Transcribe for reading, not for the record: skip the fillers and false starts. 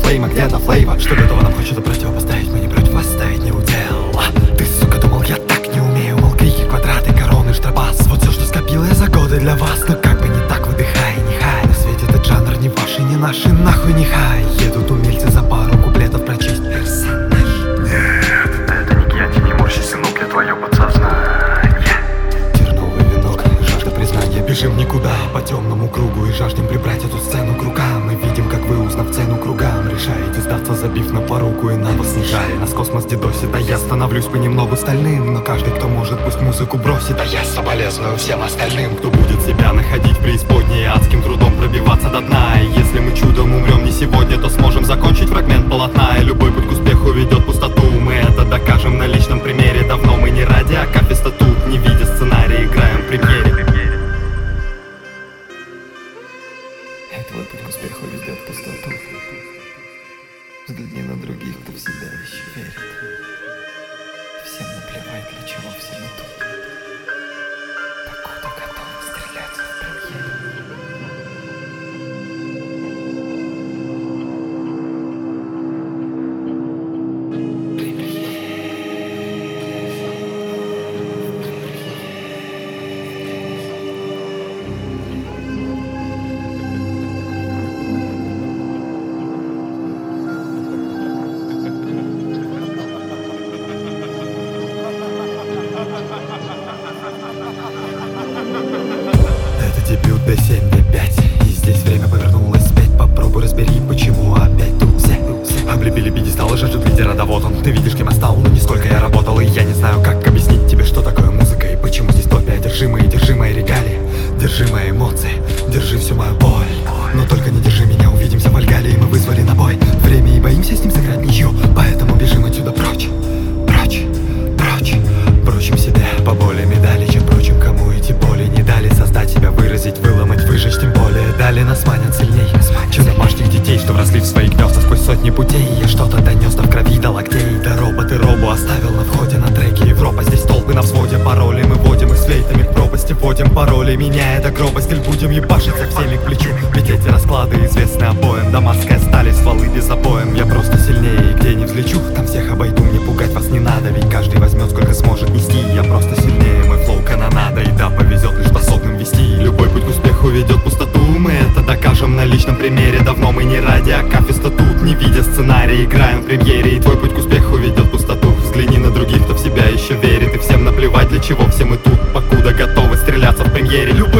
фейма, где-то флейва. Что готово нам хочется противопоставить, мы не против оставить не удел. Ты, сука, думал, я так не умею, мол, крики, квадраты, короны, штрафбас. Вот все, что скопил я за годы для вас. Но как бы не так, выдыхай, не хай. На свете этот жанр не ваш и не наш, и нахуй не хай. Едут умельцы за пару куплетов прочесть персонаж. Нет, это не гети, не морщи, сынок, я твое подсознание. Терновый венок, жажда признания. Бежим никуда по темному кругу и жаждем прибрать эту сцену к рукам. Мы видим, как вы, узнав цену кругам, решаете сдаться, забив на поруку, и на вас снижали. Нас космос дедосит, а я становлюсь понемногу стальным. Но каждый, кто может, пусть музыку бросит. А я соболезную всем остальным, кто будет себя находить в преисподней, адским трудом пробиваться до дна. И если мы чудом умрем не сегодня, то сможем закончить фрагмент полотна. И любой путь к успеху ведет в пустоту. Мы это докажем на личном примере. Давно мы не ради акафиста тут, не видя сценария, играем в премьере. Твой путь к успеху ведет в пустоту. Взгляни на других, кто в себя еще верит. Всем наплевать, для чего все мы тут. Покуда готовы стреляться в дебют D7, D5. И здесь время повернулось вспять. Попробуй разбери, почему опять тут все облепили пьедестал и жаждут лидера. Да вот он, ты видишь, кем я стал. Но не сколько я работал, и я не знаю, как объяснить тебе, что такое музыка. И почему здесь топи одержимые, держимые регалии. Держи мои эмоции, держи всю мою боль. Но только не держи меня, увидимся в Альгале. И мы вызвали на бой время и боимся с ним сыграть ничью. Поэтому бежим отсюда прочь, прочь, прочь. Бросим себе поболее медали, чем прочим, кому эти боли не дали создать себя, выразить, выломать, выжечь. Тем более дали нас манят сильней, чем домашних детей, что вросли в свои гнезда сквозь сотни путей. Я что-то донес до в крови, до локтей. Да роботы робу оставил на входе на треке Европа. Здесь толпы на взводе, пароли мы вводим, и с флейтами к пропасти вводим пароли, меняя до гроба стиль. Будем ебашить со всеми к плечу, ведь эти расклады известны обоим. Дамасская стали, стволы без обоим. Я просто сильнее, и где не взлечу, там всех обойду. Мне пугать вас не надо, ведь каждый возьмет сколько сможет нести. Я просто сильнее, мой флоу канонада. И да, повезет лишь способным вести. Любой путь к успеху ведет в пустоту. Мы это докажем на личном примере. Давно мы не ради акафиста тут, не видя сценария, играем в премьере. И твой путь к успеху ведет в пустоту. Взгляни на других, кто в себя еще верит. И всем наплевать, для чего все мы тут, покуда готовы стреляться в премьере.